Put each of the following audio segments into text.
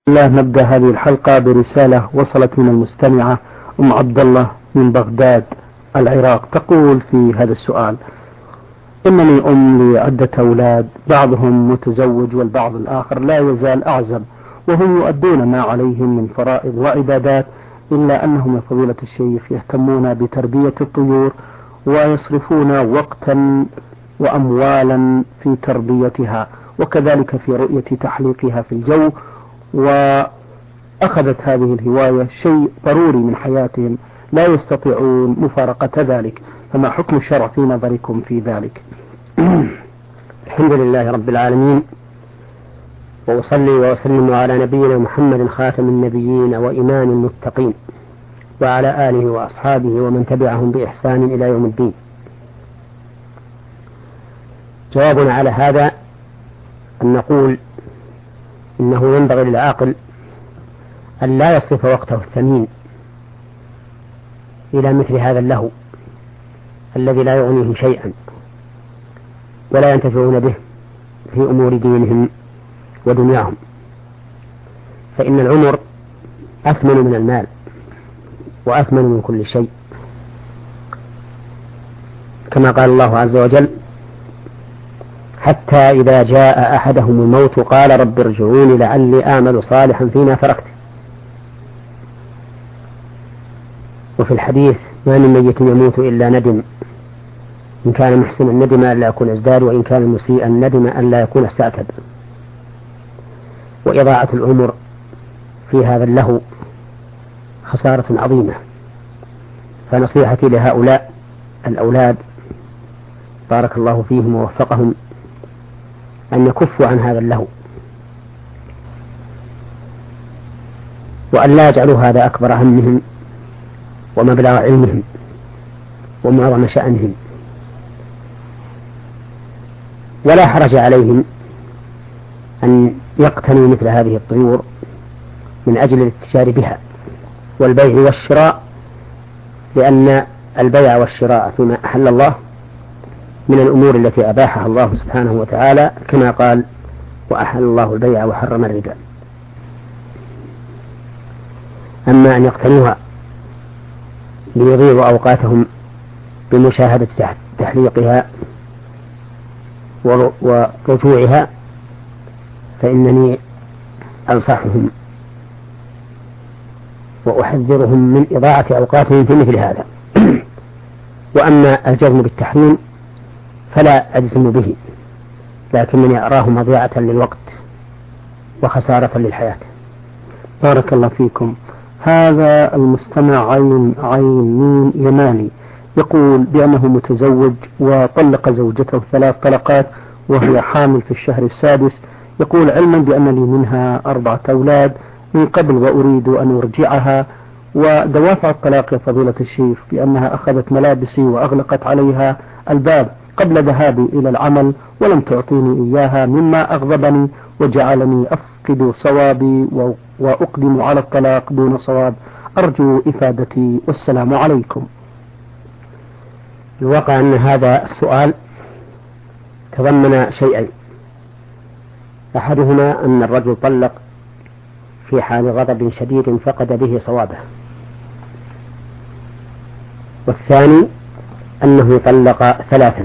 الله. نبدأ هذه الحلقة برسالة وصلت من المستمعة أم عبد الله من بغداد العراق، تقول في هذا السؤال: إنني أم لعدة أولاد، بعضهم متزوج والبعض الآخر لا يزال أعزب، وهم يؤدون ما عليهم من فرائض وعبادات، إلا أنهم يا فضيلة الشيخ يهتمون بتربية الطيور ويصرفون وقتا وأموالا في تربيتها، وكذلك في رؤية تحليقها في الجو، وأخذت هذه الهواية شيء ضروري من حياتهم لا يستطيعون مفارقة ذلك، فما حكم الشرع في نظركم في ذلك؟ الحمد لله رب العالمين، وأصلي وأسلم على نبينا محمد خاتم النبيين وإمام المتقين، وعلى آله وأصحابه ومن تبعهم بإحسان إلى يوم الدين. جوابنا على هذا أن نقول إنه ينبغي للعاقل أن لا يصرف وقته الثمين إلى مثل هذا اللهو الذي لا يغنيهم شيئا ولا ينتفعون به في أمور دينهم ودنياهم، فإن العمر أثمن من المال وأثمن من كل شيء، كما قال الله عز وجل: حتى إذا جاء أحدهم الموت قال رب ارجعوني لعلي أعمل صالحا فيما تركت. وفي الحديث: ما من ميت يموت إلا ندم، إن كان محسنا ندم أن لا يكون ازداد، وإن كان مسيئا ندم أن لا يكون استعتب. وإضاعة العمر في هذا اللهو خسارة عظيمة، فنصيحتي لهؤلاء الأولاد بارك الله فيهم ووفقهم أن يكفوا عن هذا اللهو، وأن لا يجعلوا هذا أكبر همهم ومبلغ علمهم ومعظم شأنهم، ولا حرج عليهم أن يقتنوا مثل هذه الطيور من أجل الاتجار بها والبيع والشراء، لأن البيع والشراء فيما أحل الله من الأمور التي أباحها الله سبحانه وتعالى، كما قال: وأحل الله البيع وحرم الربا. أما أن يقتنوها ليضيعوا أوقاتهم بمشاهدة تحليقها ورجوعها، فإنني أنصحهم وأحذرهم من إضاعة أوقاتهم في مثل هذا. وأما الجزم بالتحريم فلا أجزم به، لكنني أراه مضيعة للوقت وخسارة للحياة. بارك الله فيكم. هذا المستمع عين يماني يقول بأنه متزوج وطلق زوجته 3 طلقات وهي حامل في الشهر السادس. يقول: علما بأن لي منها 4 أولاد من قبل وأريد أن أرجعها، ودوافع الطلاق يا فضيلة الشيخ بأنها أخذت ملابسي وأغلقت عليها الباب قبل ذهابي إلى العمل ولم تعطيني إياها، مما أغضبني وجعلني أفقد صوابي وأقدم على الطلاق دون صواب. أرجو إفادتي، والسلام عليكم. الواقع أن هذا السؤال تضمن شيئين: أحدهما أن الرجل طلق في حال غضب شديد فقد به صوابه، والثاني أنه طلق 3.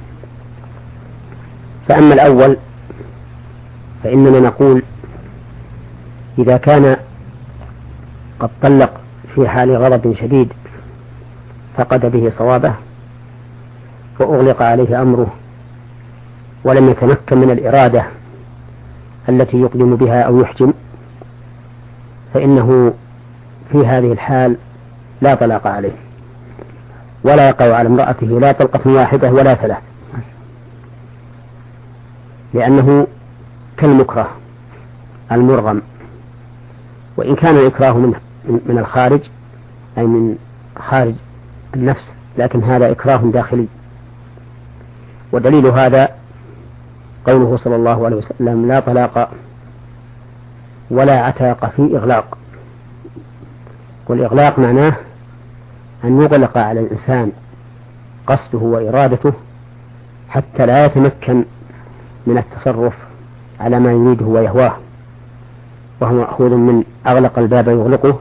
فأما الأول فإننا نقول: إذا كان قد طلق في حال غضب شديد فقد به صوابه وأغلق عليه أمره ولم يتمكن من الإرادة التي يقدم بها أو يحجم، فإنه في هذه الحال لا طلاق عليه، ولا يقع على امرأته لا طلقة واحدة ولا 3، لأنه كالمكره المرغم، وإن كان الإكراه من الخارج أي من خارج النفس، لكن هذا إكراه داخلي. ودليل هذا قوله صلى الله عليه وسلم: لا طلاق ولا عتاق في إغلاق. والإغلاق معناه أن يغلق على الإنسان قصده وإرادته حتى لا يتمكن من التصرف على ما يريده ويهواه، وهو مأخوذ من أغلق الباب يغلقه،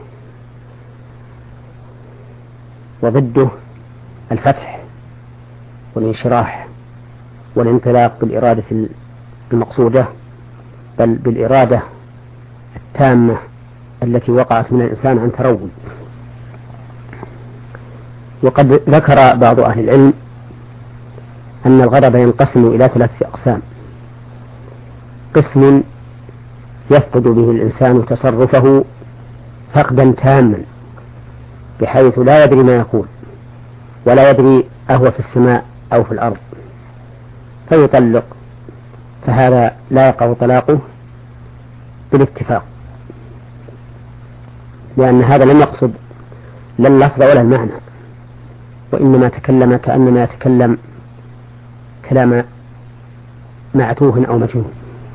وضده الفتح والانشراح والانطلاق بالإرادة المقصودة، بل بالإرادة التامة التي وقعت من الإنسان عن تروي. وقد ذكر بعض أهل العلم أن الغضب ينقسم إلى 3 أقسام: قسم يفقد به الإنسان تصرفه فقدا تاما بحيث لا يدري ما يقول ولا يدري أهو في السماء أو في الأرض فيطلق، فهذا لا يقع طلاقه بالاتفاق، لأن هذا لم يقصد لا اللفظ ولا المعنى، وإنما تكلم كأنما يتكلم كلام معتوه أو مجنون.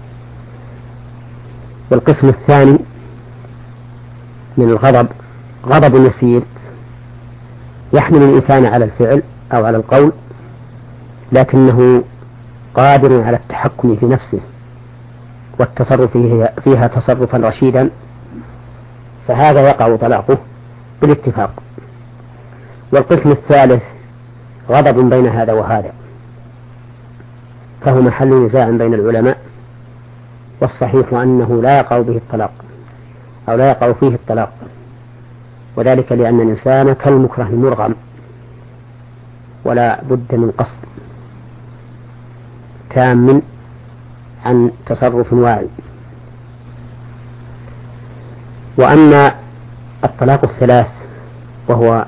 والقسم الثاني من الغضب غضب يسير يحمل الإنسان على الفعل أو على القول، لكنه قادر على التحكم في نفسه والتصرف فيها تصرفا رشيدا، فهذا يقع طلاقه بالاتفاق. والقسم الثالث غضب بين هذا وهذا، فهو محل نزاع بين العلماء، والصحيح أنه لا يقع به الطلاق أو لا يقع فيه الطلاق، وذلك لأن الإنسان كالمكره المرغم، ولا بد من قصد تام عن تصرف واعي. وأما الطلاق الثلاث وهو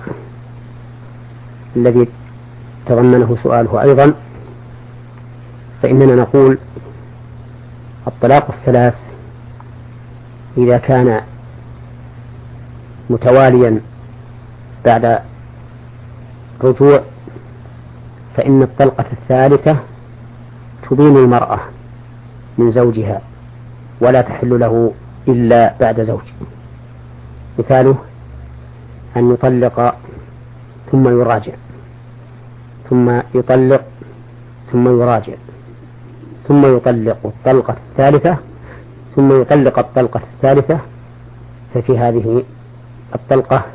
الذي تضمنه سؤاله أيضا، فإننا نقول الطلاق الثلاث إذا كان متواليا بعد رجوع فإن الطلقة الثالثة تبين المرأة من زوجها ولا تحل له إلا بعد زوج. مثاله أن يطلق ثم يراجع، ثم يطلق ثم يراجع، ثم يطلق الطلقة الثالثة، ثم يطلق الطلقة الثالثة، ففي هذه الطلقة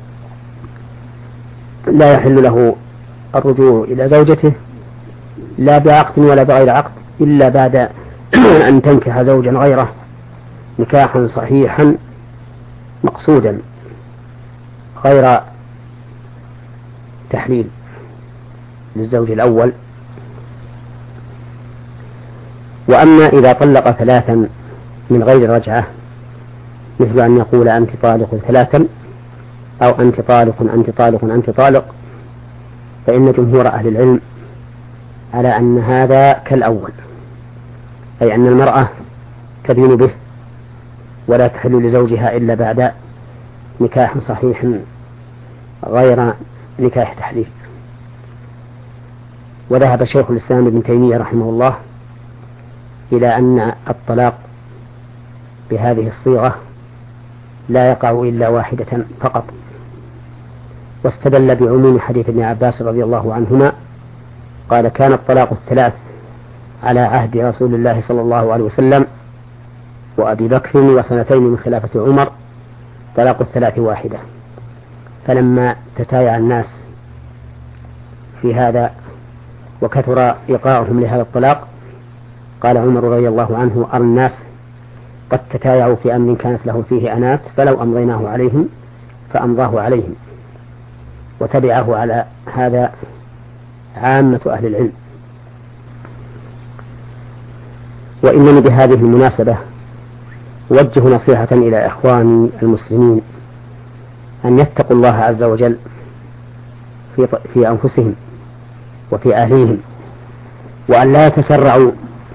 لا يحل له الرجوع إلى زوجته لا بعقد ولا بغير عقد إلا بعد أن تنكح زوجا غيره نكاحا صحيحا مقصودا غير تحليل للزوج الأول. وأما إذا طلق ثلاثا من غير رجعة، مثل أن يقول أنت طالق ثلاثا أو أنت طالق أنت طالق أنت طالق، فإن جمهور أهل العلم على أن هذا كالأول، أي أن المرأة تبين به ولا تحل لزوجها إلا بعد نكاح صحيح غير نكاح تحليل. وذهب شيخ الإسلام ابن تيمية رحمه الله إلى أن الطلاق بهذه الصيغة لا يقع إلا واحدة فقط، واستدل بعموم حديث ابن عباس رضي الله عنهما قال: كان الطلاق الثلاث على عهد رسول الله صلى الله عليه وسلم وأبي بكر وسنتين من خلافة عمر طلاق الثلاث واحدة. فلما تتايع الناس في هذا وكثر إيقاعهم لهذا الطلاق قال عمر رضي الله عنه: أرى الناس قد تتايعوا في أمر كانت له فيه أنات فلو أمضيناه عليهم فأمضاه عليهم. وتبعه على هذا عامة أهل العلم. وإنني بهذه المناسبة أوجه نصيحة إلى إخواني المسلمين أن يتقوا الله عز وجل في أنفسهم وفي أهليهم، وأن لا يتسرعوا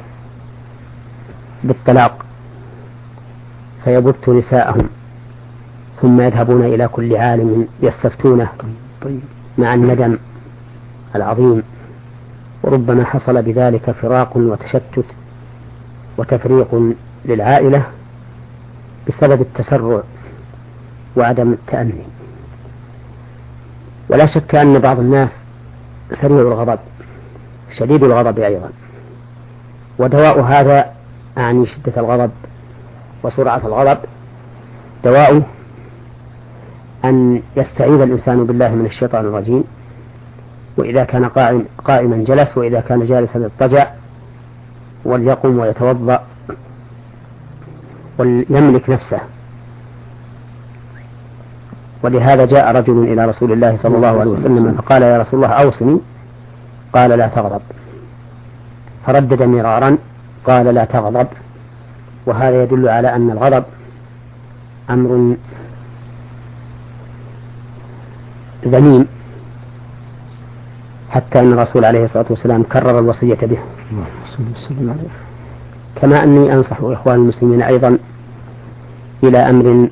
بالطلاق فيبثوا نساءهم ثم يذهبون إلى كل عالم يستفتونه مع الندم العظيم، وربما حصل بذلك فراق وتشتت وتفريق للعائلة بسبب التسرع وعدم التأني. ولا شك أن بعض الناس سريع الغضب شديد الغضب أيضا، ودواء هذا أعني شدة الغضب وسرعة الغضب دواؤه أن يستعيذ الإنسان بالله من الشيطان الرجيم، وإذا كان قائما جلس، وإذا كان جالسا اضطجع، وليقم ويتوضأ وليملك نفسه. ولهذا جاء رجل إلى رسول الله صلى الله عليه وسلم فقال: يا رسول الله أوصني. قال: لا تغضب. فردد مرارا قال: لا تغضب. وهذا يدل على أن الغضب أمر ذميم، حتى أن الرسول عليه الصلاة والسلام كرر الوصية به. كما أني أنصح إخوان المسلمين أيضا إلى أمر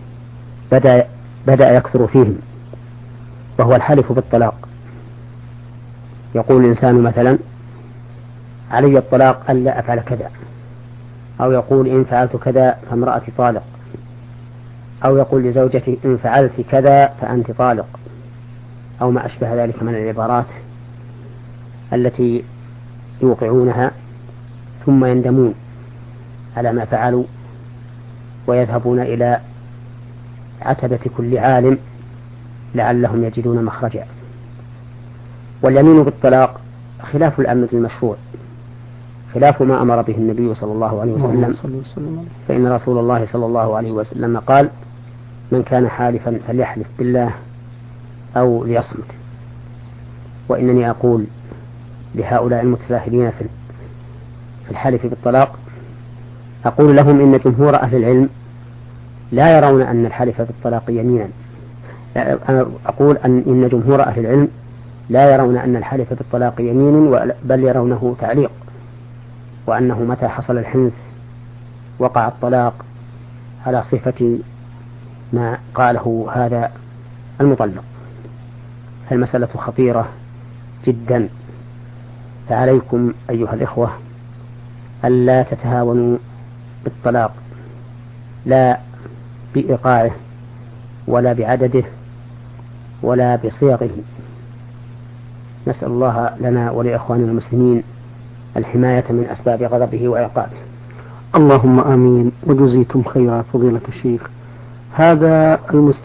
بدأ يكثر فيهم، وهو الحلف بالطلاق. يقول الإنسان مثلا: علي الطلاق ألا أفعل كذا، أو يقول: إن فعلت كذا فامرأتي طالق، أو يقول لزوجتي: إن فعلت كذا فأنت طالق، أو ما أشبه ذلك من العبارات التي يوقعونها ثم يندمون على ما فعلوا، ويذهبون إلى عتبة كل عالم لعلهم يجدون مخرجا. واليمين بالطلاق خلاف الأمر المشروع، خلاف ما أمر به النبي صلى الله عليه وسلم، فإن رسول الله صلى الله عليه وسلم قال: من كان حالفا فليحلف بالله أو ليصمت. وإنني أقول لهؤلاء المتساهلين في الحلف بالطلاق، أقول لهم: إن جمهور أهل العلم لا يرون أن الحلف بالطلاق يمينا. أقول إن جمهور أهل العلم لا يرون أن الحلف بالطلاق يمين، بل يرونه تعليق، وأنه متى حصل الحنث وقع الطلاق على صفة ما قاله هذا المطلق. فالمسألة خطيرة جدا، فعليكم أيها الإخوة ألا تتهاونوا بالطلاق، لا بإيقاعه ولا بعدده ولا بصيغه. نسأل الله لنا ولإخواننا المسلمين الحماية من أسباب غضبه وعقابه. اللهم آمين، وجزيتم خيرا فضيلة الشيخ. هذا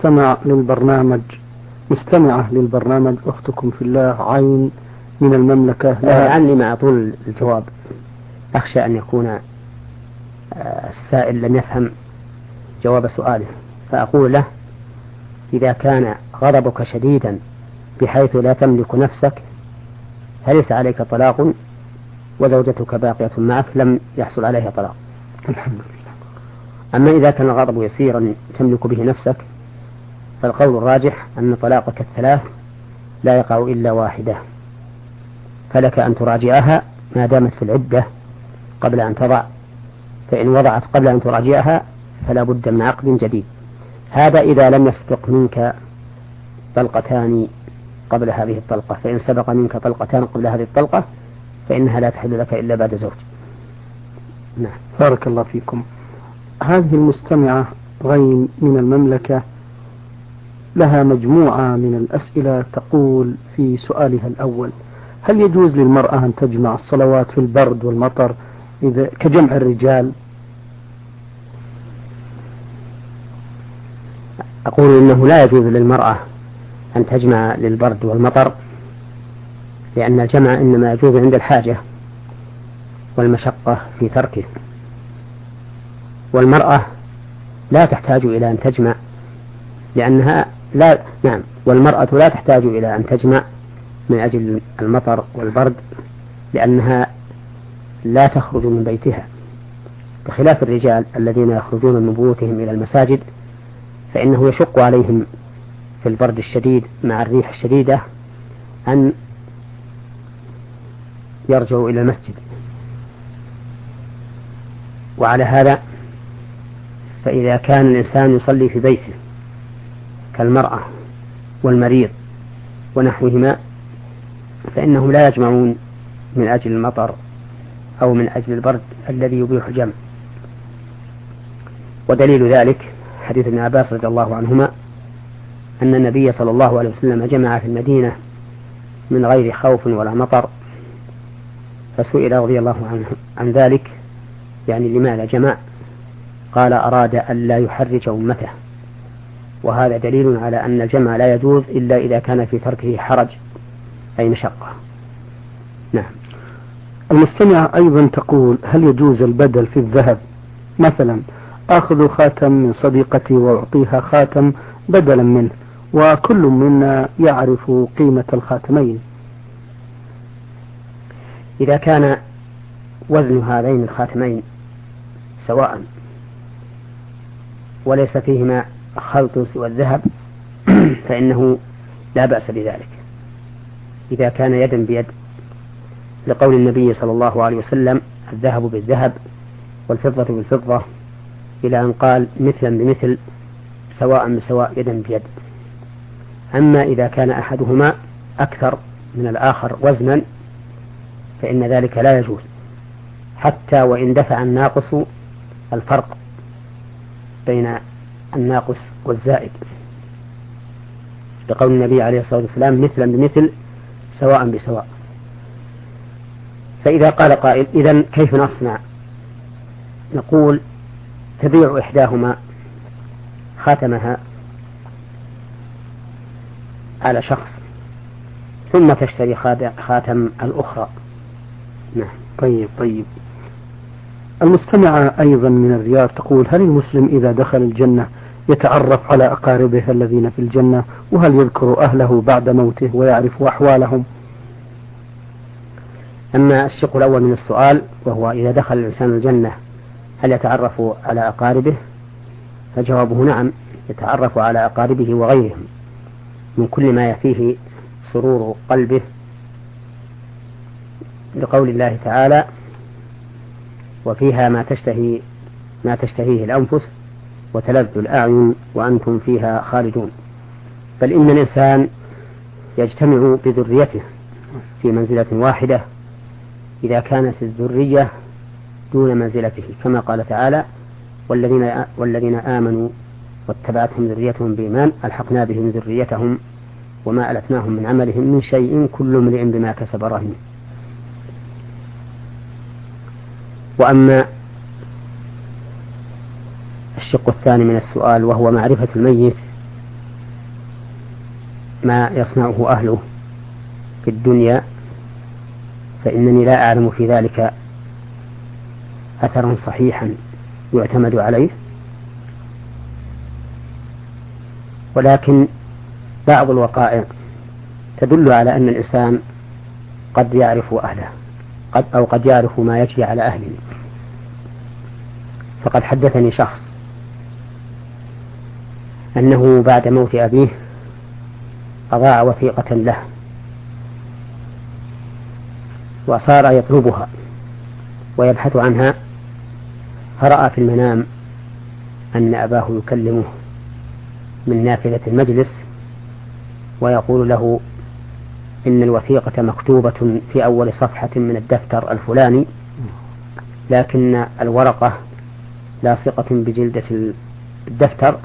مستمعة للبرنامج أختكم في الله عين من المملكة. لعلي مع طول الجواب أخشى أن يكون السائل لم يفهم جواب سؤاله، فأقول له: إذا كان غضبك شديدا بحيث لا تملك نفسك فليس عليك طلاق، وزوجتك باقية معك لم يحصل عليها طلاق. الحمد لله. أما إذا كان الغضب يسيرا تملك به نفسك فالقول الراجح أن طلاقك الثلاث لا يقع إلا واحدة، فلك أن تراجعها ما دامت في العدة قبل أن تضع، فإن وضعت قبل أن تراجعها فلا بد من عقد جديد. هذا إذا لم يسبق منك طلقتان قبل هذه الطلقة، فإن سبق منك طلقتان قبل هذه الطلقة فإنها لا تحل لك إلا بعد زوج. نعم. بارك الله فيكم. هذه المستمعة غين من المملكة لها مجموعة من الأسئلة. تقول في سؤالها الأول: هل يجوز للمرأة أن تجمع الصلوات في البرد والمطر كجمع الرجال؟ أقول إنه لا يجوز للمرأة أن تجمع للبرد والمطر، لأن الجمع إنما يجوز عند الحاجة والمشقة في تركه، والمرأة لا تحتاج إلى أن تجمع لأنها والمرأة لا تحتاج إلى أن تجمع من أجل المطر والبرد لأنها لا تخرج من بيتها، بخلاف الرجال الذين يخرجون من بيوتهم إلى المساجد، فإنه يشق عليهم في البرد الشديد مع الريح الشديدة أن يرجعوا إلى المسجد. وعلى هذا فإذا كان الإنسان يصلي في بيته كالمرأة والمريض ونحوهما فإنهم لا يجمعون من أجل المطر أو من أجل البرد الذي يبيح الجمع. ودليل ذلك حديث ابن عباس رضي الله عنهما أن النبي صلى الله عليه وسلم جمع في المدينة من غير خوف ولا مطر، فسئل رضي الله عنه عن ذلك، يعني لماذا جمع؟ قال أراد أن لا يحرج أمته، وهذا دليل على أن الجمع لا يجوز إلا إذا كان في تركه حرج أي مشقة. نعم. المستمع أيضا تقول: هل يجوز البدل في الذهب؟ مثلا آخذ خاتم من صديقتي وأعطيها خاتم بدلا منه، وكل منا يعرف قيمة الخاتمين. إذا كان وزن هذين الخاتمين سواء وليس فيهما خلط سوى الذهب فإنه لا بأس بذلك إذا كان يدا بيد، لقول النبي صلى الله عليه وسلم: الذهب بالذهب والفضة بالفضة، إلى أن قال: مثلا بمثل سواء بسواء يدا بيد. أما إذا كان أحدهما أكثر من الآخر وزنا فإن ذلك لا يجوز، حتى وإن دفع الناقص الفرق بين الناقص والزائد، لقول النبي عليه الصلاة والسلام: مثلا بمثل سواء بسواء. فإذا قال قائل: إذن كيف نصنع؟ نقول: تبيع إحداهما خاتمها على شخص ثم تشتري خاتم الأخرى. نعم. طيب. المستمعة أيضا من الرياض تقول: هل المسلم إذا دخل الجنة يتعرف على أقاربه الذين في الجنة، وهل يذكر أهله بعد موته ويعرف أحوالهم؟ أما الشق الأول من السؤال وهو إذا دخل الإنسان الجنة هل يتعرف على أقاربه، فجوابه نعم، يتعرف على أقاربه وغيرهم من كل ما يفيه سرور قلبه، لقول الله تعالى: وفيها ما تشتهيه الأنفس وتلذ الأعين وأنتم فيها خالدون. بل إن الإنسان يجتمع بذريته في منزلة واحدة إذا كانت الذرية دون منزلته، كما قال تعالى: والذين آمنوا واتبعتهم ذريتهم بإيمان ألحقنا بهم ذريتهم وما ألتناهم من عملهم من شيء كل امرئ بما كسب رهين. وأما الشق الثاني من السؤال وهو معرفة الميت ما يصنعه أهله في الدنيا، فإنني لا أعلم في ذلك أثرا صحيحا يعتمد عليه، ولكن بعض الوقائع تدل على أن الإنسان قد يعرف أهله أو قد يعرف ما يجري على أهله. فقد حدثني شخص أنه بعد موت أبيه أضاع وثيقة له وصار يطلبها ويبحث عنها، فرأى في المنام أن أباه يكلمه من نافذة المجلس ويقول له: إن الوثيقة مكتوبة في أول صفحة من الدفتر الفلاني، لكن الورقة لاصقة بجلدة الدفتر،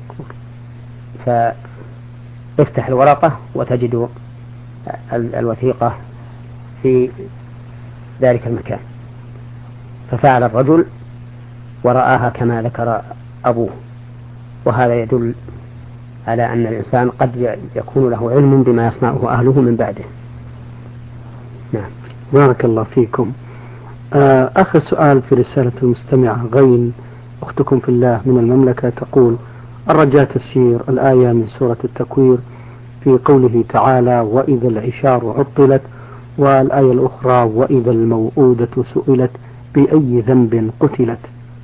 فافتح الورقة وتجد الوثيقة في ذلك المكان. ففعل الرجل ورآها كما ذكر أبوه، وهذا يدل على أن الإنسان قد يكون له علم بما يصنعه أهله من بعده. نعم. بارك الله فيكم. آخر سؤال في رسالة المستمعة غين أختكم في الله من المملكة تقول: الرجاء تفسير الآية من سورة التكوير في قوله تعالى: وإذا العشار عطلت، والآية الأخرى: وإذا الموءودة سئلت بأي ذنب قتلت.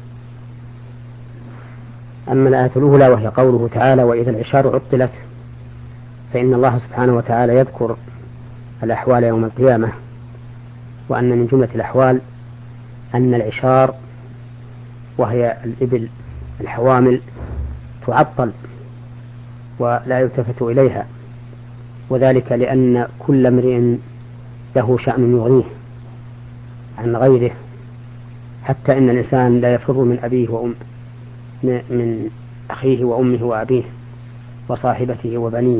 أما الآية الأولى وهي قوله تعالى: وإذا العشار عطلت، فإن الله سبحانه وتعالى يذكر الأحوال يوم القيامة، وأن من جملة الأحوال أن العشار وهي الإبل الحوامل تعطل ولا يلتفت إليها، وذلك لأن كل امرئ له شأن يغنيه عن غيره، حتى إن الإنسان لا يفر من أبيه من أخيه وأمه وأبيه وصاحبته وبنيه،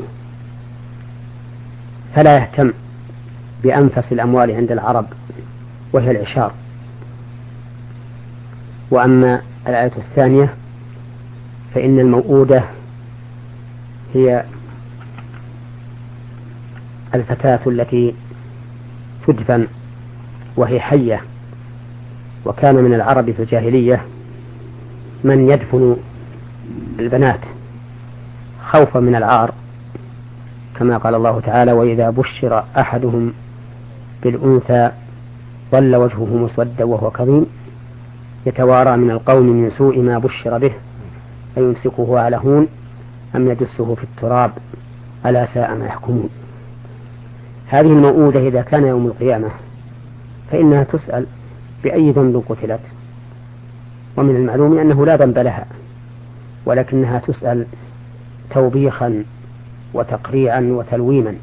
فلا يهتم بأنفس الأموال عند العرب وهي العشار. وأما الآية الثانية فإن الموؤودة هي الفتاة التي تدفن وهي حية، وكان من العرب في الجاهلية من يدفن البنات خوفا من العار، كما قال الله تعالى: وإذا بشر أحدهم بالأنثى ظل وجهه مسودا وهو كظيم يتوارى من القوم من سوء ما بشر به أيمسكه على هون أم يدسه في التراب ألا ساء ما يحكمون. هذه الموؤودة إذا كان يوم القيامة فإنها تسأل بأي ذنب قتلت، ومن المعلوم أنه لا ذنب لها، ولكنها تسأل توبيخا وتقريعا وتلويما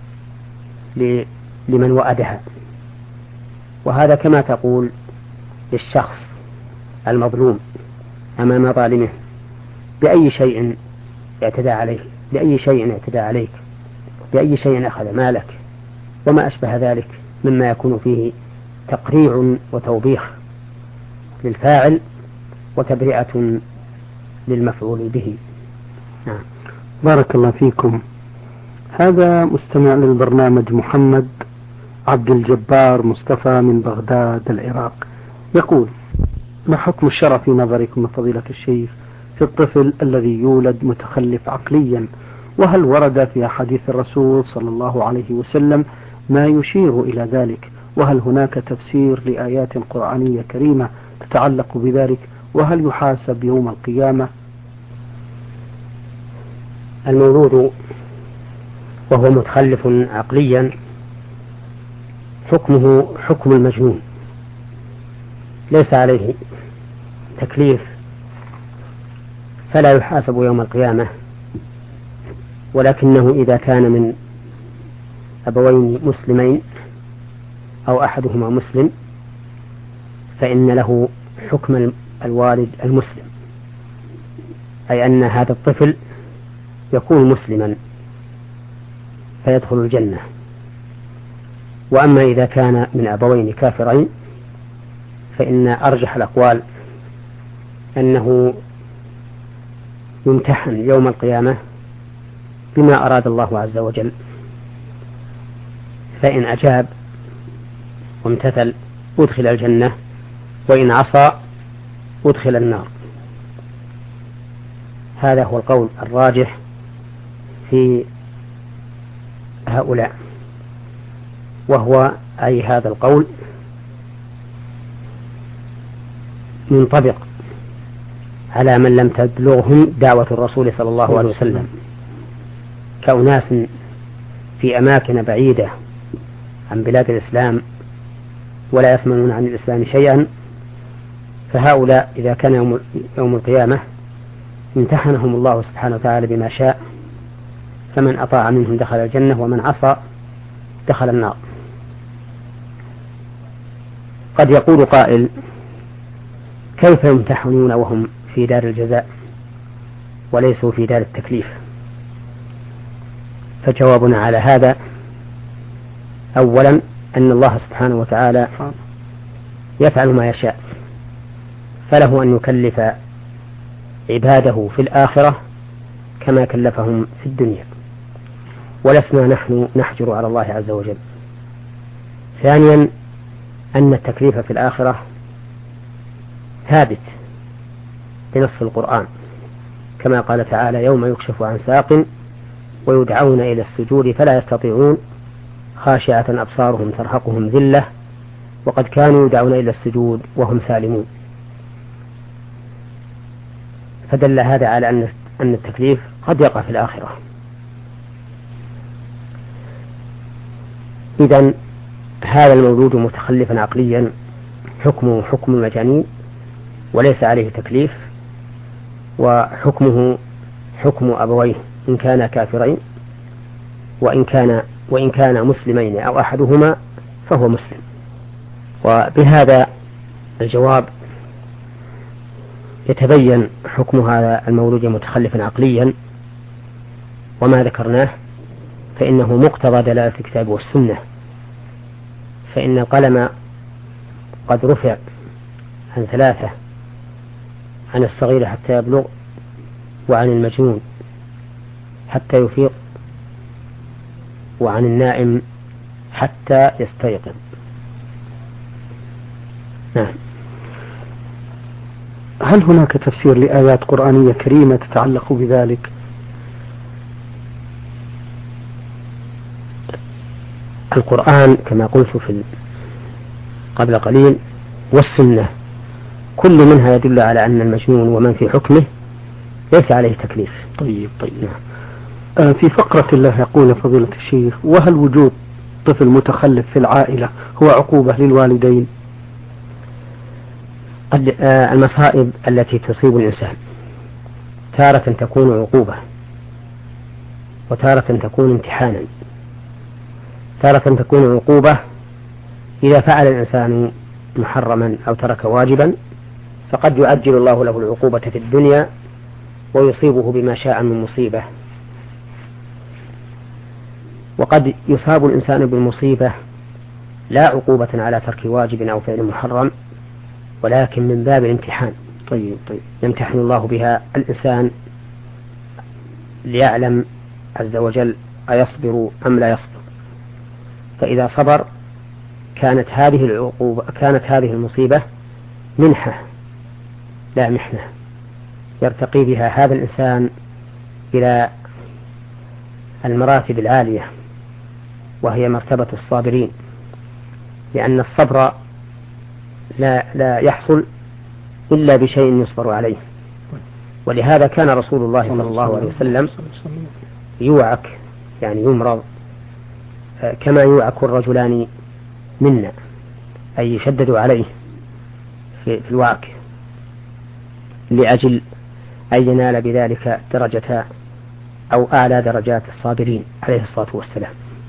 لمن وأدها. وهذا كما تقول للشخص المظلوم أمام ظالمه: بأي شيء اعتدى عليه، بأي شيء اعتدى عليك، بأي شيء أخذ مالك، وما أشبه ذلك مما يكون فيه تقريع وتوبيخ للفاعل وتبرئة للمفعول به. نعم. بارك الله فيكم. هذا مستمع للبرنامج محمد عبد الجبار مصطفى من بغداد العراق، يقول: ما حكم الشرع في نظركم فضيلة الشيخ في الطفل الذي يولد متخلف عقليا؟ وهل ورد في حديث الرسول صلى الله عليه وسلم ما يشير إلى ذلك؟ وهل هناك تفسير لآيات قرآنية كريمة تتعلق بذلك؟ وهل يحاسب يوم القيامة؟ المولود وهو متخلف عقليا حكمه حكم المجنون، ليس عليه تكليف، فلا يحاسب يوم القيامة، ولكنه إذا كان من أبوين مسلمين أو أحدهما مسلم فإن له حكم الوالد المسلم، أي أن هذا الطفل يكون مسلما فيدخل الجنة. وأما إذا كان من أبوين كافرين فإن أرجح الأقوال أنه يمتحن يوم القيامة بما أراد الله عز وجل، فإن أجاب وامتثل أدخل الجنة، وإن عصى أدخل النار. هذا هو القول الراجح في هؤلاء، وهو أي هذا القول منطبق على من لم تبلغهم دعوة الرسول صلى الله عليه وسلم، كأناس في أماكن بعيدة عن بلاد الإسلام ولا يسمعون عن الإسلام شيئا، فهؤلاء إذا كان يوم القيامة امتحنهم الله سبحانه وتعالى بما شاء، فمن أطاع منهم دخل الجنة ومن عصى دخل النار. قد يقول قائل: كيف يمتحنون وهم في دار الجزاء وليسوا في دار التكليف؟ فجوابنا على هذا: أولا أن الله سبحانه وتعالى يفعل ما يشاء، فله أن يكلف عباده في الآخرة كما كلفهم في الدنيا، ولسنا نحن نحجر على الله عز وجل. ثانيا أن التكليف في الآخرة ثابت بنص القرآن، كما قال تعالى: يوم يكشف عن ساق ويدعون إلى السجود فلا يستطيعون خاشعة أبصارهم ترهقهم ذلة وقد كانوا يدعون إلى السجود وهم سالمون. فدل هذا على أن التكليف قد يقع في الآخرة. إذن هذا المولود متخلفا عقليا حكمه حكم المجانين وليس عليه تكليف، وحكمه حكم أبويه إن كانا كافرين، وإن كان مسلمين أو أحدهما فهو مسلم. وبهذا الجواب يتبين حكم هذا المولود متخلفا عقليا، وما ذكرناه فإنه مقتضى دلالة الكتاب والسنة، فإن القلم قد رفع عن 3 عن الصغير حتى يبلغ، وعن المجنون حتى يفيق، وعن النائم حتى يستيقظ. نعم. هل هناك تفسير لآيات قرآنية كريمة تتعلق بذلك؟ القرآن كما قلت قبل قليل والسنة كل منها يدل على أن المجنون ومن في حكمه ليس عليه تكليف. طيب. في فقرة الله يقول فضيلة الشيخ: وهل وجود طفل متخلف في العائلة هو عقوبة للوالدين؟ المصائب التي تصيب الإنسان تارة تكون عقوبة، وتارة تكون امتحانا. تارة تكون عقوبة إذا فعل الإنسان محرما أو ترك واجبا، فقد يؤجل الله له العقوبة في الدنيا ويصيبه بما شاء من مصيبة. وقد يصاب الإنسان بالمصيبة لا عقوبة على ترك واجب أو فعل محرم، ولكن من باب الامتحان. طيب. يمتحن الله بها الإنسان ليعلم عز وجل أيصبر أم لا يصبر. فإذا صبر كانت هذه المصيبة منحة لا محنة، يرتقي بها هذا الإنسان إلى المراتب العالية، وهي مرتبة الصابرين، لأن الصبر لا يحصل إلا بشيء يصبر عليه. ولهذا كان رسول الله صلى الله عليه وسلم يوعك، يعني يمرض كما يوعك الرجلان منا، أي يشدد عليه في الوعك لأجل أن ينال بذلك درجة أو أعلى درجات الصابرين عليه الصلاة والسلام.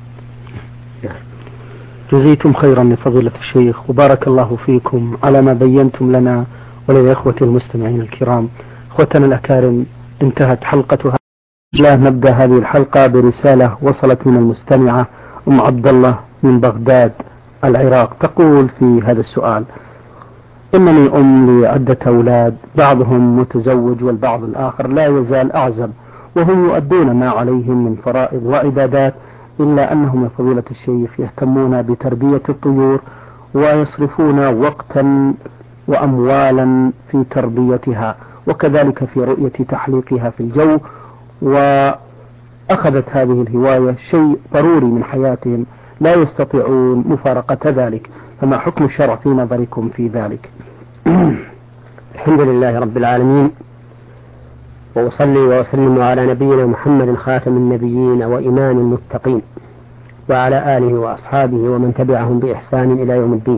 جزيتم خيرا من فضيلة الشيخ، وبارك الله فيكم على ما بينتم لنا وللإخوة المستمعين الكرام. أخوتنا الأكارم، انتهت حلقتها. لا نبدأ هذه الحلقة برسالة وصلت من المستمعة أم عبد الله من بغداد العراق، تقول في هذا السؤال: إنني أم لعدة أولاد، بعضهم متزوج والبعض الآخر لا يزال أعزب، وهم يؤدون ما عليهم من فرائض وعبادات، إلا أنهم يا فضيلة الشيخ يهتمون بتربية الطيور ويصرفون وقتا وأموالا في تربيتها، وكذلك في رؤية تحليقها في الجو، وأخذت هذه الهواية شيء ضروري من حياتهم، لا يستطيعون مفارقة ذلك، فما حكم الشرع في نظركم في ذلك؟ الحمد لله رب العالمين، وأصلي وأسلم على نبينا محمد خاتم النبيين وإمام المتقين، وعلى آله وأصحابه ومن تبعهم بإحسان إلى يوم الدين.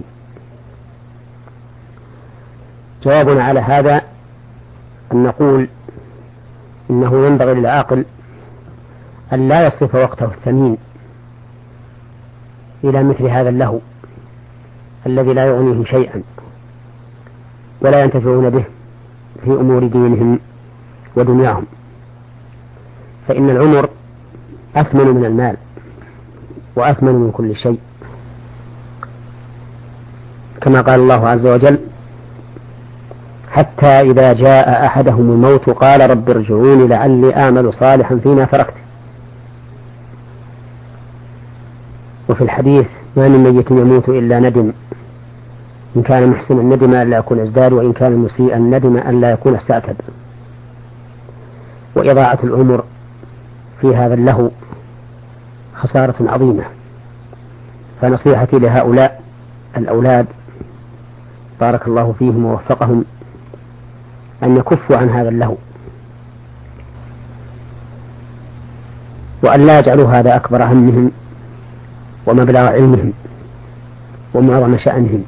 جوابنا على هذا أن نقول إنه ينبغي للعاقل أن لا يصرف وقته الثمين إلى مثل هذا اللهو الذي لا يغنيهم شيئا ولا ينتفعون به في أمور دينهم ودنياهم، فإن العمر أثمن من المال وأثمن من كل شيء، كما قال الله عز وجل: حتى إذا جاء أحدهم الموت قال رب ارجعوني لعلي أعمل صالحا فيما تركت. وفي الحديث: ما من ميت يموت إلا ندم، إن كان محسنا ندم أن لا يكون ازداد، وإن كان مسيئا ندم أن لا يكون استعتب. وإضاعة العمر في هذا اللهو خسارة عظيمة، فنصيحتي لهؤلاء الأولاد بارك الله فيهم ووفقهم أن يكفوا عن هذا اللهو، وأن لا يجعلوا هذا أكبر همهم ومبلغ علمهم ومعظم شأنهم.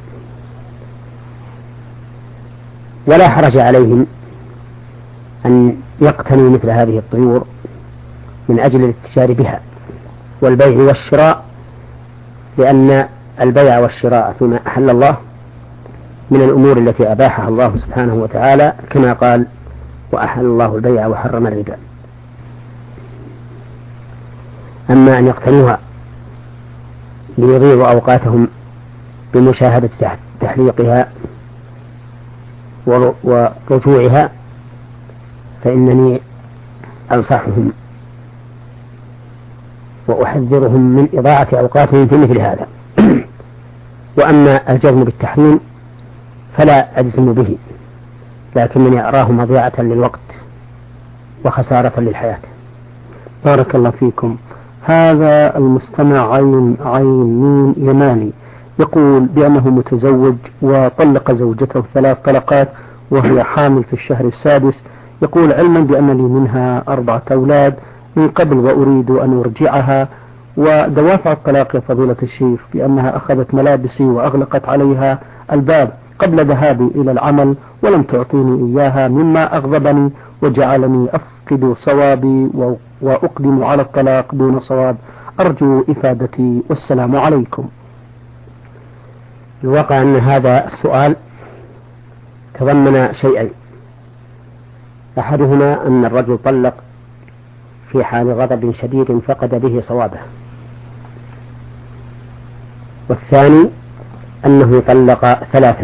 ولا حرج عليهم أن يقتنوا مثل هذه الطيور من أجل الاتجار بها والبيع والشراء، لأن البيع والشراء فيما أحل الله من الأمور التي أباحها الله سبحانه وتعالى، كما قال: وأحل الله البيع وحرم الربا. أما أن يقتنوها ليضيعوا أوقاتهم بمشاهدة تحليقها ورجوعها فإنني أنصحهم وأحذرهم من إضاعة أوقاتهم في مثل هذا. وأما الجزم بالتحريم فلا أجزم به، لكنني أراه مضيعة للوقت وخسارة للحياة. بارك الله فيكم. هذا المستمع عين مين يماني يقول بأنه متزوج وطلق زوجته 3 طلقات وهي حامل في الشهر السادس. يقول علما بأن لي منها 4 أولاد من قبل وأريد أن أرجعها، ودوافع الطلاق يا فضيلة الشيخ بأنها أخذت ملابسي وأغلقت عليها الباب قبل ذهابي إلى العمل ولم تعطيني إياها، مما أغضبني وجعلني أفقد صوابي وأقدم على الطلاق دون صواب. أرجو إفادتي والسلام عليكم. الواقع أن هذا السؤال تضمن شيئين: أحدهما أن الرجل طلق في حال غضب شديد فقد به صوابه، والثاني أنه طلق 3.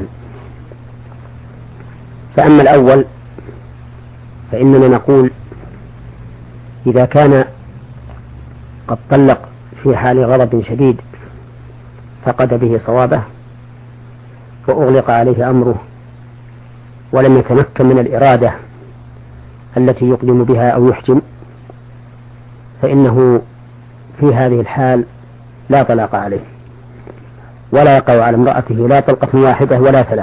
فأما الأول فإننا نقول إذا كان قد طلق في حال غضب شديد فقد به صوابه وأغلق عليه أمره ولم يتمكن من الإرادة التي يقدم بها أو يحجم، فإنه في هذه الحال لا طلاق عليه، ولا يقع على امرأته لا طلقة واحدة ولا 3،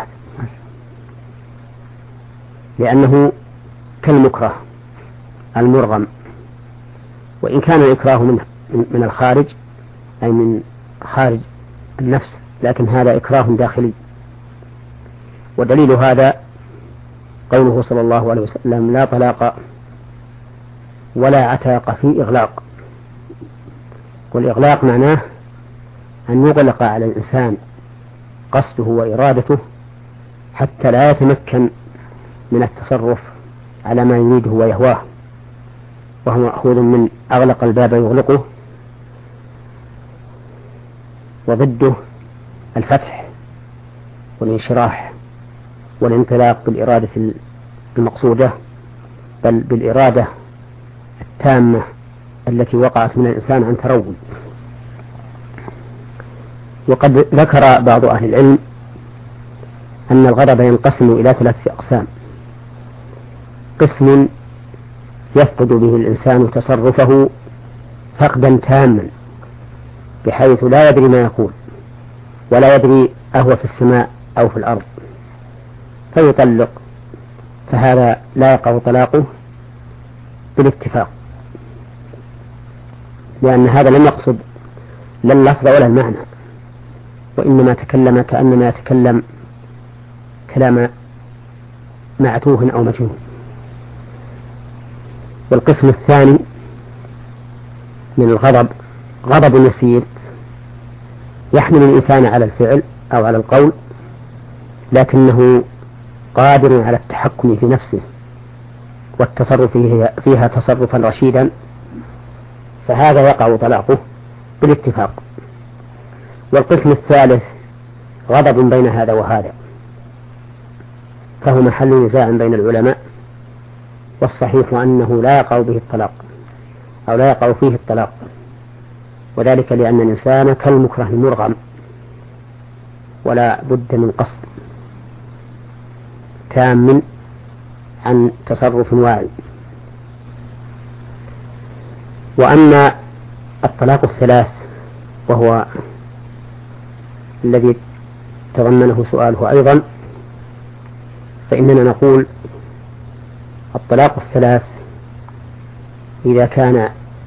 لأنه كالمكره المرغم، وإن كان الإكراه من الخارج أي من خارج النفس، لكن هذا إكراه داخلي. ودليل هذا قوله صلى الله عليه وسلم: لا طلاق ولا عتاق في إغلاق. والإغلاق معناه أن يغلق على الإنسان قصده وإرادته حتى لا يتمكن من التصرف على ما يريده ويهواه، وهو مأخوذ من أغلق الباب يغلقه، وضده الفتح والانشراح والانطلاق بالإرادة المقصودة، بل بالإرادة التامة التي وقعت من الإنسان عن تروي. وقد ذكر بعض أهل العلم أن الغضب ينقسم إلى 3 أقسام: قسم يفقد به الإنسان تصرفه فقدا تاما بحيث لا يدري ما يقول ولا يدري أهو في السماء أو في الأرض فيطلق، فهذا لا يقع طلاقه بالاتفاق، لأن هذا لم يقصد لا اللفظ ولا المعنى، وإنما تكلم كأنما يتكلم كلام معتوه أو مجنون. والقسم الثاني من الغضب غضب يسير يحمل الإنسان على الفعل أو على القول، لكنه قادر على التحكم في نفسه والتصرف فيها تصرفا رشيدا، فهذا يقع طلاقه بالاتفاق. والقسم الثالث غضب بين هذا وهذا، فهو محل نزاع بين العلماء، والصحيح أنه لا يقع به الطلاق أو لا يقع فيه الطلاق، وذلك لأن الإنسان كالمكره المرغم ولا بد من قصد تام عن تصرف واعي. وأما الطلاق 3 وهو الذي تضمنه سؤاله أيضا، فإننا نقول الطلاق 3 إذا كان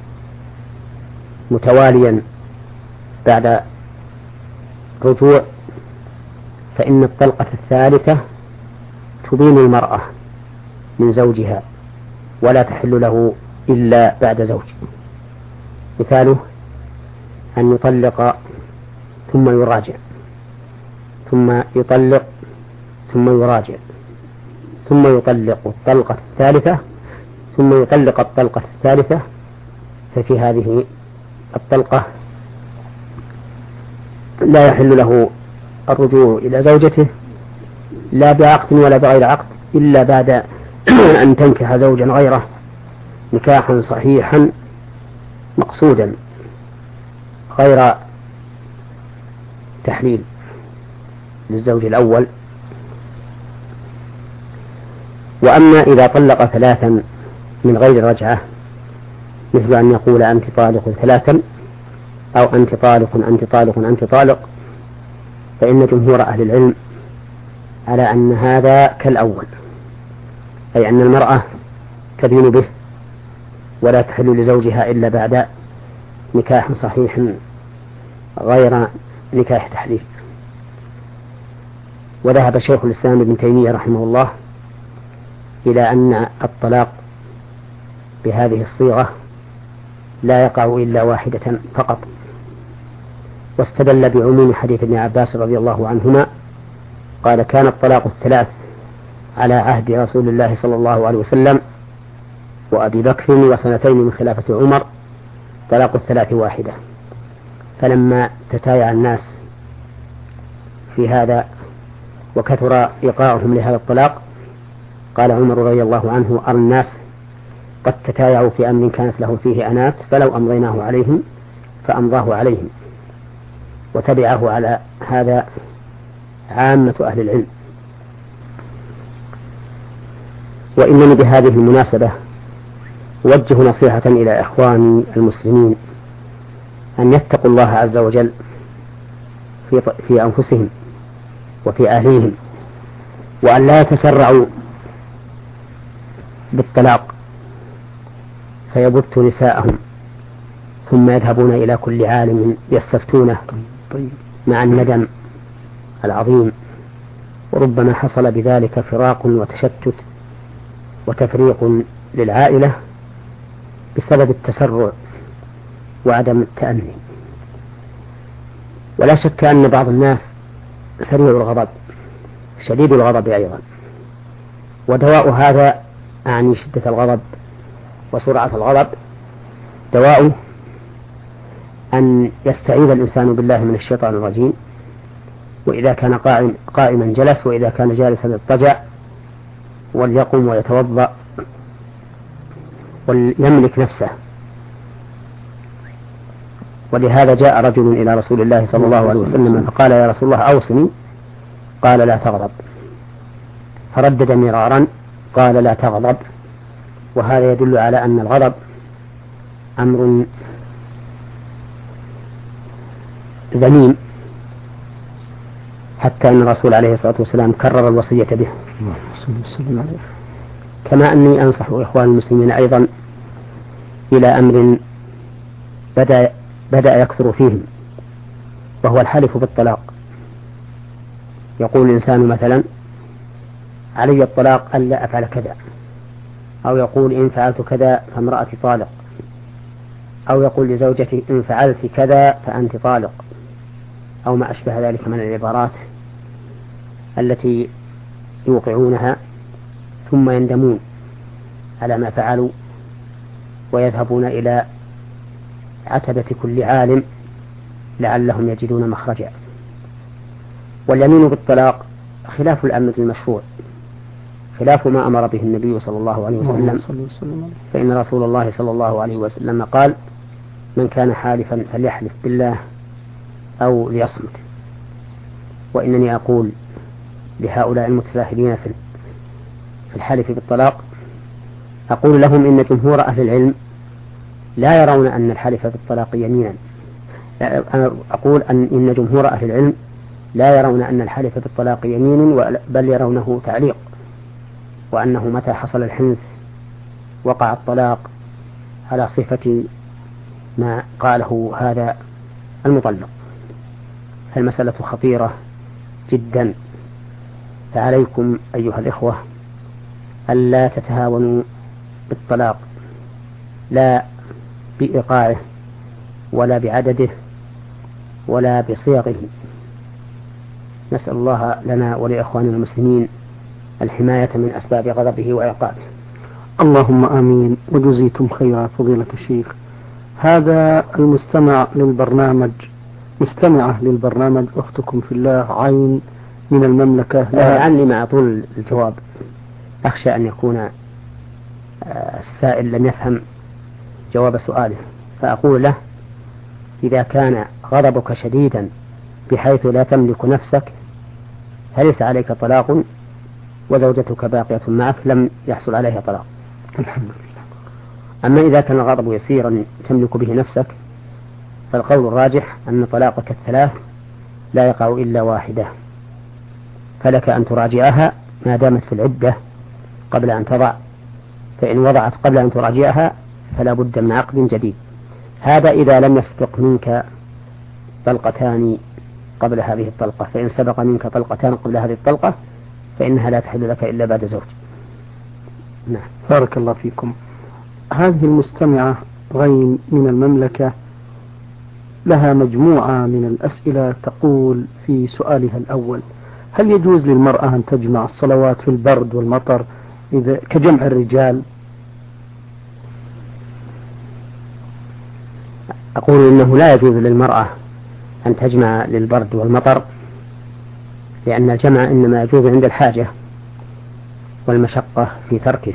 متواليا بعد رجوع فإن الطلقة 3 تبين المرأة من زوجها ولا تحل له إلا بعد زوج. مثاله أن يطلق ثم يراجع، ثم يطلق ثم يراجع، ثم يطلق الطلقة 3، ثم يطلق الطلقة 3، ففي هذه الطلقة لا يحل له الرجوع إلى زوجته لا بعقد ولا بغير عقد إلا بعد أن تنكح زوجا غيره نكاحا صحيحا مقصودا غير تحليل للزوج الأول. وأما إذا طلق ثلاثا من غير رجعة، مثل أن يقول أنت طالق ثلاثا، أو أنت طالق أنت طالق أنت طالق، فإن جمهور أهل العلم على أن هذا كالأول، أي أن المرأة تبين به ولا تحل لزوجها إلا بعد نكاح صحيح غير نكاح تحليل. وذهب شيخ الإسلام ابن تيمية رحمه الله إلى أن الطلاق بهذه الصيغة لا يقع إلا واحدة فقط، واستدل بعموم حديث ابن عباس رضي الله عنهما قال: كان الطلاق الثلاث على عهد رسول الله صلى الله عليه وسلم وأبي بكر وسنتين من خلافة عمر، طلاق الثلاث واحدة. فلما تتايع الناس في هذا وكثر إيقاعهم لهذا الطلاق، قال عمر رضي الله عنه: أرى الناس قد تتايعوا في أمر كانت له فيه أنات، فلو أمضيناه عليهم فأمضاه عليهم. وتبعه على هذا عامة أهل العلم. وإنني بهذه المناسبة أوجه نصيحة إلى إخواني المسلمين أن يتقوا الله عز وجل في أنفسهم وفي أهليهم، وأن لا يتسرعوا بالطلاق فيبثوا نساءهم ثم يذهبون إلى كل عالم يستفتونه مع الندم العظيم، وربما حصل بذلك فراق وتشتت وتفريق للعائلة بسبب التسرع وعدم التأني. ولا شك أن بعض الناس سريع الغضب شديد الغضب أيضا، ودواء هذا أعني شدة الغضب وسرعة الغضب دواء أن يستعيذ الإنسان بالله من الشيطان الرجيم، وإذا كان قائما جلس، وإذا كان جالسا اضطجع، وليقم ويتوضأ وليملك نفسه. ولهذا جاء رجل إلى رسول الله صلى الله عليه وسلم فقال: يا رسول الله أوصني. قال: لا تغضب. فردد مرارا قال: لا تغضب. وهذا يدل على أن الغضب أمر ذميم، حتى أن الرسول عليه الصلاة والسلام كرر الوصية به. كما أني أنصح إخوان المسلمين أيضا إلى أمر بدأ يكثر فيهم، وهو الحلف بالطلاق. يقول الإنسان مثلا: علي الطلاق ألا أفعل كذا، أو يقول: إن فعلت كذا فامرأتي طالق، أو يقول لزوجتي: إن فعلت كذا فأنت طالق، أو ما أشبه ذلك من العبارات التي يوقعونها ثم يندمون على ما فعلوا ويذهبون إلى عتبة كل عالم لعلهم يجدون مخرجا. واليمين بالطلاق خلاف الأمر المشروع، خلاف ما أمر به النبي صلى الله عليه وسلم، فإن رسول الله صلى الله عليه وسلم قال: من كان حالفا فليحلف بالله أو ليصمت. وإنني أقول لهؤلاء المتساهلين في الحلف بالطلاق، أقول لهم: إن جمهور أهل العلم لا يرون أن الحلف بالطلاق يمينا. أقول إن جمهور أهل العلم لا يرون أن الحلف بالطلاق يمين، بل يرونه تعليق، وأنه متى حصل الحنث وقع الطلاق على صفة ما قاله هذا المطلق. فالمسألة خطيرة جدا، فعليكم أيها الإخوة ألا تتهاونوا بالطلاق، لا بإيقاعه ولا بعدده ولا بصيغه. نسأل الله لنا ولإخواننا المسلمين الحماية من أسباب غضبه وعقابه. اللهم آمين، وجزيتم خيرا فضيلة الشيخ. هذا المستمع للبرنامج، مستمعة للبرنامج أختكم في الله عين من المملكة. لعلي مع طول الجواب أخشى أن يكون السائل لم يفهم جواب سؤاله، فأقول له: إذا كان غضبك شديدا بحيث لا تملك نفسك فليس عليك طلاق، وزوجتك باقية معك لم يحصل عليها طلاق. الحمد لله. أما إذا كان الغضب يسيرا تملك به نفسك فالقول الراجح أن طلاقك الثلاث لا يقع إلا واحدة، فلك أن تراجعها ما دامت في العدة قبل أن تضع، فإن وضعت قبل أن تراجعها فلا بد من عقد جديد. هذا إذا لم يسبق منك طلقتان قبل هذه الطلقة، فإن سبق منك طلقتان قبل هذه الطلقة فإنها لا تحل لك إلا بعد زوج. نعم. بارك الله فيكم. هذه المستمعة غين من المملكة لها مجموعة من الأسئلة، تقول في سؤالها الأول: هل يجوز للمرأة أن تجمع الصلوات في البرد والمطر كجمع الرجال؟ أقول إنه لا يجوز للمرأة أن تجمع للبرد والمطر، لأن الجمع إنما يجوز عند الحاجة والمشقة في تركه،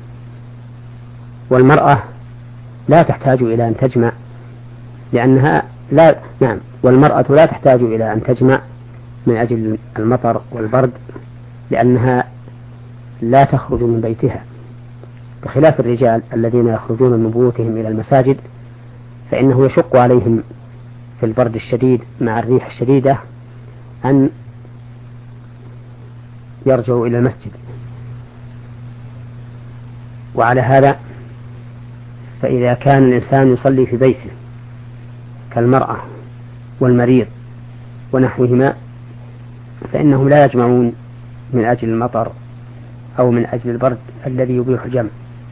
والمرأة لا تحتاج إلى أن تجمع لأنها والمرأة لا تحتاج إلى أن تجمع من أجل المطر والبرد لأنها لا تخرج من بيتها، بخلاف الرجال الذين يخرجون من بيوتهم إلى المساجد، فإنه يشق عليهم في البرد الشديد مع الريح الشديدة أن يرجعوا إلى المسجد. وعلى هذا فإذا كان الإنسان يصلي في بيته كالمرأة والمريض ونحوهما فإنهم لا يجمعون من أجل المطر أو من أجل البرد الذي يبيح الجمع.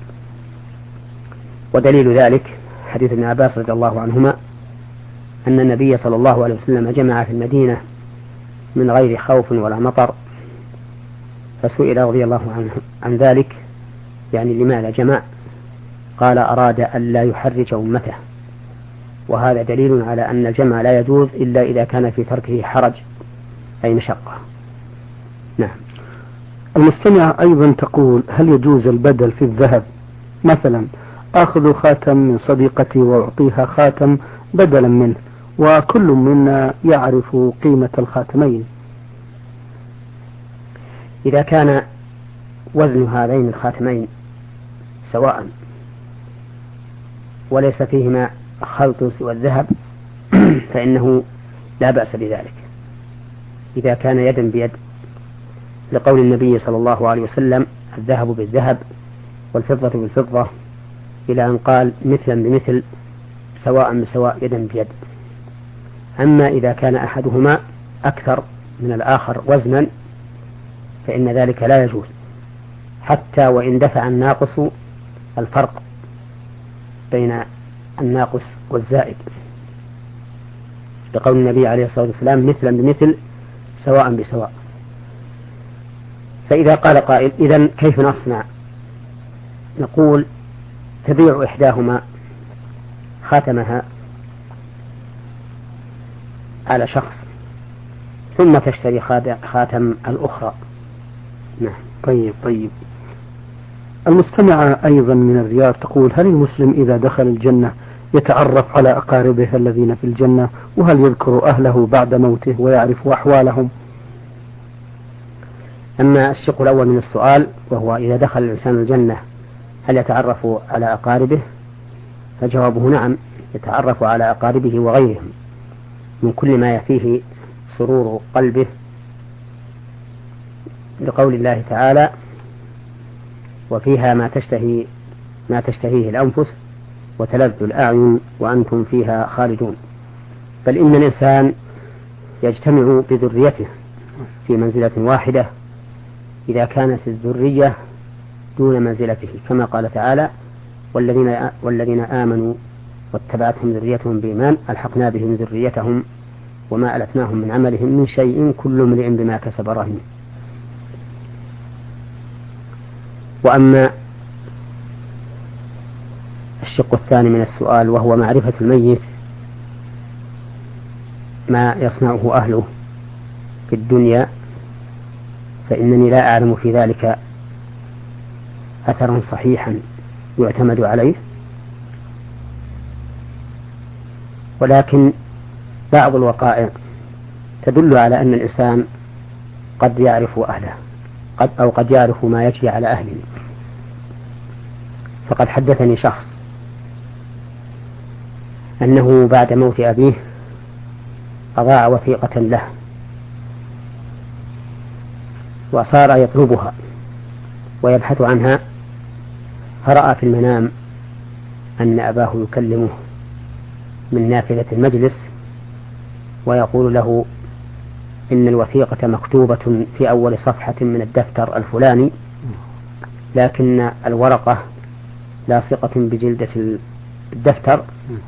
ودليل ذلك حديث ابن عباس رضي الله عنهما أن النبي صلى الله عليه وسلم جمع في المدينة من غير خوف ولا مطر، فسئل رضي الله عنه عن ذلك، يعني لماذا جمع؟ قال: أراد أن لا يحرج أمته. وهذا دليل على أن الجمع لا يجوز إلا إذا كان في تركه حرج أي مشقة. نعم. المستمعة أيضا تقول: هل يجوز البدل في الذهب؟ مثلا أخذ خاتم من صديقتي وأعطيها خاتم بدلا منه، وكل منا يعرف قيمة الخاتمين. إذا كان وزن هذين الخاتمين سواء وليس فيهما خلط سوى الذهب فإنه لا بأس بذلك إذا كان يدا بيد، لقول النبي صلى الله عليه وسلم: الذهب بالذهب والفضة بالفضة، إلى أن قال: مثلا بمثل سواء بسواء يدا بيد. أما إذا كان أحدهما أكثر من الآخر وزنا فإن ذلك لا يجوز، حتى وإن دفع الناقص الفرق بين الناقص والزائد، لقول النبي عليه الصلاة والسلام: مثلا بمثل سواء بسواء. فإذا قال قائل: إذن كيف نصنع؟ نقول: تبيع إحداهما خاتمها على شخص ثم تشتري خاتم الأخرى. نعم. طيب. المستمعة أيضا من الرياض تقول: هل المسلم إذا دخل الجنة يتعرف على أقاربه الذين في الجنة، وهل يذكر أهله بعد موته ويعرف أحوالهم؟ أما الشق الأول من السؤال وهو إذا دخل الإنسان الجنة هل يتعرف على أقاربه، فجوابه نعم، يتعرف على أقاربه وغيرهم من كل ما يفيه سرور قلبه، لقول الله تعالى: وفيها ما تشتهيه الأنفس وتلذ الأعين وأنتم فيها خالدون. بل إن الإنسان يجتمع بذريته في منزلة واحدة إذا كانت الذرية دون منزلته، كما قال تعالى: والذين آمنوا واتبعتهم ذريتهم بإيمان ألحقنا بهم ذريتهم وما ألتناهم من عملهم من شيء كل امرئ بما كسب رهين. وأما الشق الثاني من السؤال وهو معرفة الميت ما يصنعه أهله في الدنيا، فإنني لا أعلم في ذلك أثرا صحيحا يعتمد عليه، ولكن بعض الوقائع تدل على أن الإنسان قد يعرف أهله أو قد يعرف ما يجري على أهله. فقد حدثني شخص أنه بعد موت أبيه أضاع وثيقة له وصار يطلبها ويبحث عنها، فرأى في المنام أن أباه يكلمه من نافذة المجلس ويقول له إن الوثيقة مكتوبة في أول صفحة من الدفتر الفلاني، لكن الورقة لاصقة بجلدة الدفتر،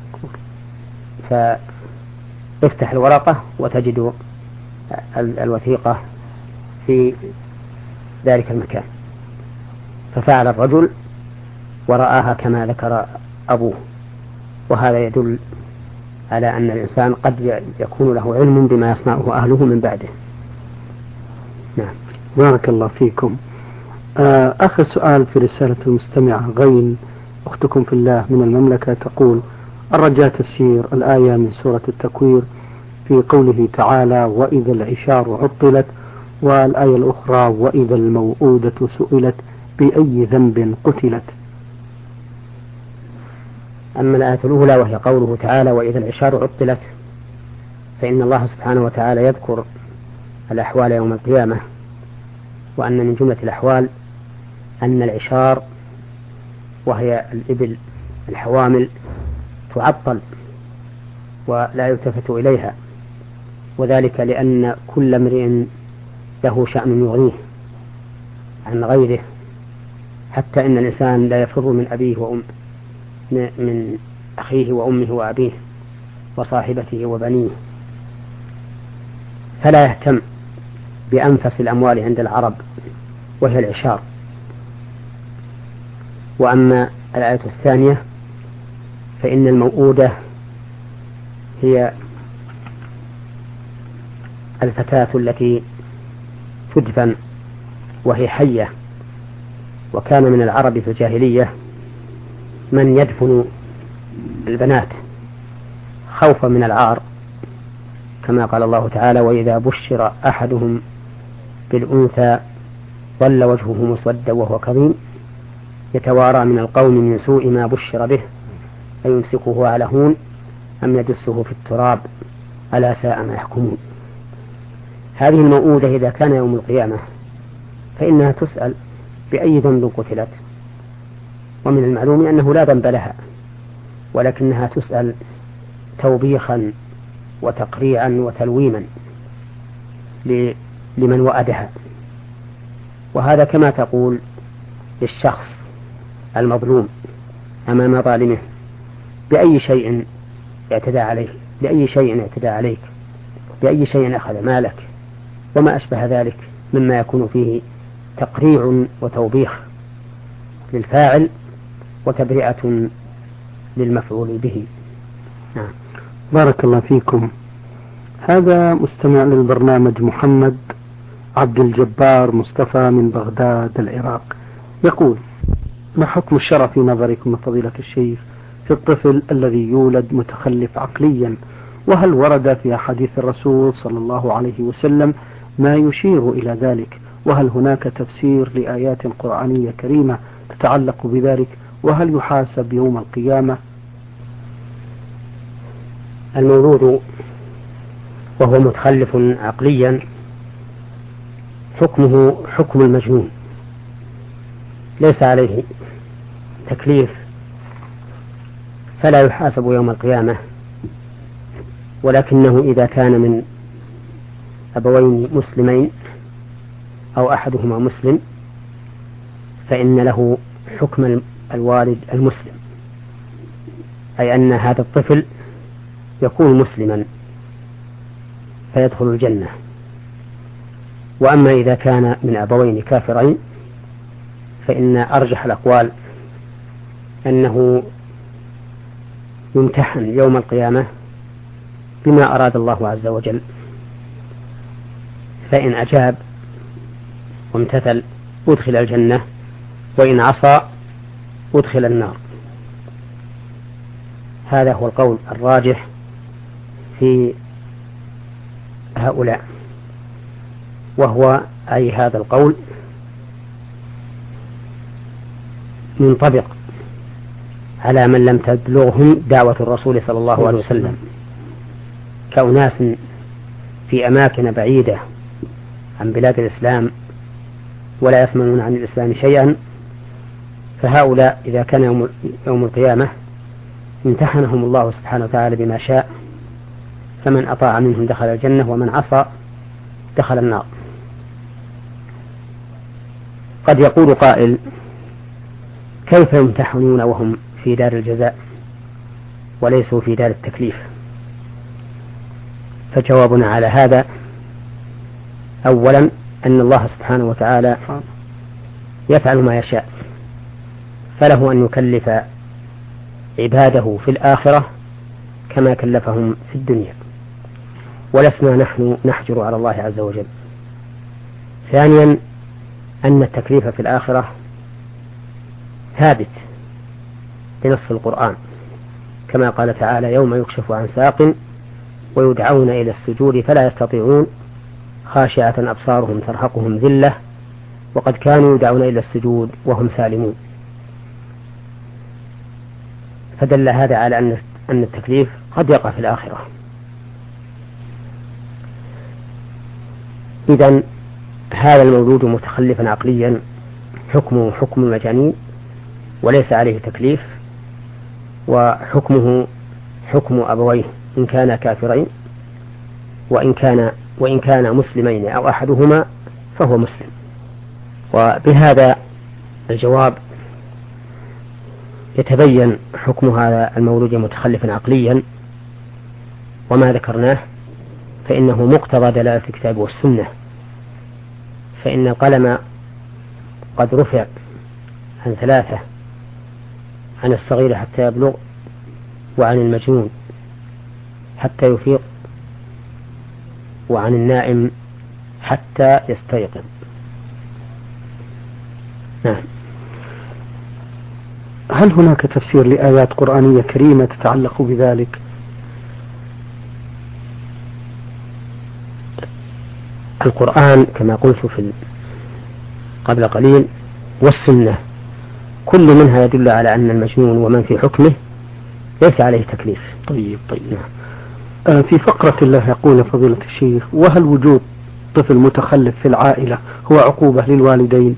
فافتح الورقة وتجد الوثيقة في ذلك المكان. ففعل الرجل ورآها كما ذكر أبوه، وهذا يدل على أن الإنسان قد يكون له علم بما يصنعه أهله من بعده. نعم. بارك الله فيكم. آخر سؤال في رسالة المستمعة غين أختكم في الله من المملكة، تقول: الرجاء تفسير الآية من سورة التكوير في قوله تعالى: وإذا العشار عطلت، والآية الأخرى: وإذا الموءودة سئلت بأي ذنب قتلت. أما الآية الأولى وهي قوله تعالى: وإذا العشار عطلت، فإن الله سبحانه وتعالى يذكر الأحوال يوم القيامة، وأن من جملة الأحوال أن العشار وهي الإبل الحوامل تعطل ولا يلتفت إليها، وذلك لأن كل امرئ له شأن يغنيه عن غيره، حتى إن الإنسان لا يفر من أبيه من أخيه وأمه وأبيه وصاحبته وبنيه، فلا يهتم بأنفس الأموال عند العرب وهي العشار. وأما الآية الثانية فإن الموءودة هي الفتاة التي تدفن وهي حية، وكان من العرب في الجاهلية من يدفن البنات خوفا من العار، كما قال الله تعالى: وإذا بشر أحدهم بالأنثى ظل وجهه مسودا وهو كظيم يتوارى من القوم من سوء ما بشر به أيمسكه على هون أم يدسه في التراب ألا ساء ما يحكمون. هذه الموءودة إذا كان يوم القيامة فإنها تسأل بأي ذنب قتلت، ومن المعلوم أنه لا ذنب لها، ولكنها تسأل توبيخا وتقريعا وتلويما لمن وأدها. وهذا كما تقول للشخص المظلوم أمام ظالمه: بأي شيء اعتدى عليه، بأي شيء اعتدى عليك، بأي شيء أخذ مالك، وما أشبه ذلك مما يكون فيه تقريع وتوبيخ للفاعل وتبرئة للمفعول به. نعم. بارك الله فيكم. هذا مستمع للبرنامج محمد عبد الجبار مصطفى من بغداد العراق، يقول: ما حكم الشرع في نظركم فضيلة الشيخ في الطفل الذي يولد متخلف عقليا؟ وهل ورد في حديث الرسول صلى الله عليه وسلم ما يشير إلى ذلك؟ وهل هناك تفسير لآيات قرآنية كريمة تتعلق بذلك؟ وهل يحاسب يوم القيامة؟ المولود وهو متخلف عقليا حكمه حكم المجنون، ليس عليه تكليف، فلا يحاسب يوم القيامة، ولكنه إذا كان من أبوين مسلمين أو أحدهما مسلم فإن له حكم الوالد المسلم، أي أن هذا الطفل يكون مسلما فيدخل الجنة. وأما إذا كان من أبوين كافرين فإن أرجح الأقوال أنه يمتحن يوم القيامة بما أراد الله عز وجل، فإن أجاب وامتثل أدخل الجنة، وإن عصى أدخل النار. هذا هو القول الراجح في هؤلاء، وهو أي هذا القول منطبق على من لم تبلغهم دعوة الرسول صلى الله عليه وسلم، كأناس في أماكن بعيدة عن بلاد الإسلام ولا يسمعون عن الإسلام شيئا، فهؤلاء إذا كان يوم القيامة امتحنهم الله سبحانه وتعالى بما شاء، فمن أطاع منهم دخل الجنة ومن عصى دخل النار. قد يقول قائل: كيف يمتحنون وهم في دار الجزاء وليسوا في دار التكليف؟ فجوابنا على هذا: أولا أن الله سبحانه وتعالى يفعل ما يشاء، فله أن يكلف عباده في الآخرة كما كلفهم في الدنيا، ولسنا نحن نحجر على الله عز وجل. ثانيا أن التكليف في الآخرة ثابت بنص القرآن، كما قال تعالى: يوم يكشف عن ساق ويدعون إلى السجود فلا يستطيعون خاشعة أبصارهم ترهقهم ذلة وقد كانوا يدعون إلى السجود وهم سالمون. فدل هذا على أن التكليف قد يقع في الآخرة. إذن هذا المولود متخلفا عقليا حكمه حكم المجانين وليس عليه تكليف، وحكمه حكم أبويه إن كانا كافرين، وإن كان مسلمين أو أحدهما فهو مسلم. وبهذا الجواب يتبين حكم هذا المولود متخلفا عقليا، وما ذكرناه فإنه مقتضى دلالة الكتاب والسنة، فإن القلم قد رفع عن ثلاثة: عن الصغير حتى يبلغ، وعن المجنون حتى يفيق، وعن النائم حتى يستيقظ. نعم. هل هناك تفسير لآيات قرآنية كريمة تتعلق بذلك؟ القرآن كما قلت قبل قليل والسنة كل منها يدل على أن المجنون ومن في حكمه ليس عليه تكليف. طيب. في فقرة الله يقول فضيلة الشيخ: وهل وجود طفل متخلف في العائلة هو عقوبة للوالدين؟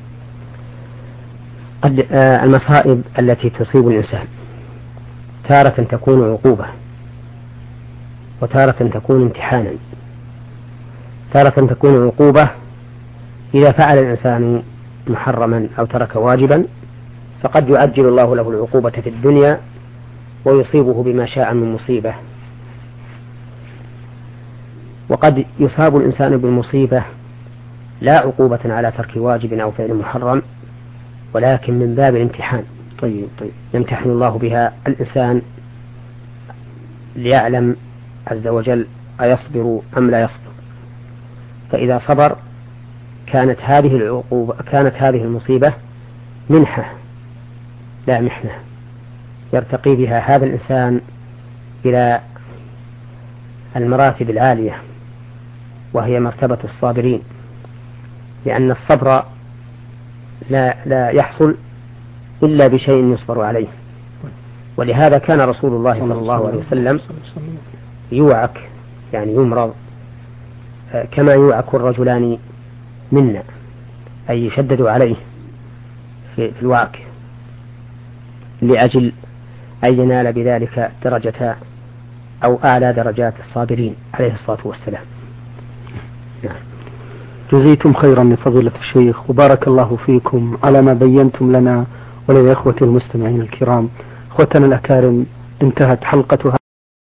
المصائب التي تصيب الإنسان تارة تكون عقوبة وتارة تكون امتحانا. تارة تكون عقوبة إذا فعل الإنسان محرما أو ترك واجبا، فقد يؤجل الله له العقوبة في الدنيا ويصيبه بما شاء من مصيبة. وقد يصاب الإنسان بالمصيبة لا عقوبة على ترك واجب أو فعل محرم، ولكن من باب الامتحان. طيب. يمتحن الله بها الإنسان ليعلم عز وجل أيصبر أم لا يصبر، فإذا صبر كانت هذه المصيبة منحة لا محنة، يرتقي بها هذا الإنسان إلى المراتب العالية، وهي مرتبة الصابرين، لأن الصبر لا يحصل إلا بشيء يصبر عليه. ولهذا كان رسول الله صلى الله عليه وسلم يوعك، يعني يمرض كما يوعك الرجلان منا، أي يشدد عليه في الوعك لأجل أن ينال بذلك درجة أو أعلى درجات الصابرين عليه الصلاة والسلام. جزيتم خيرا من فضيلة الشيخ، وبارك الله فيكم على ما بينتم لنا وللإخوة المستمعين الكرام. أخوتنا الأكارم، انتهت حلقتها.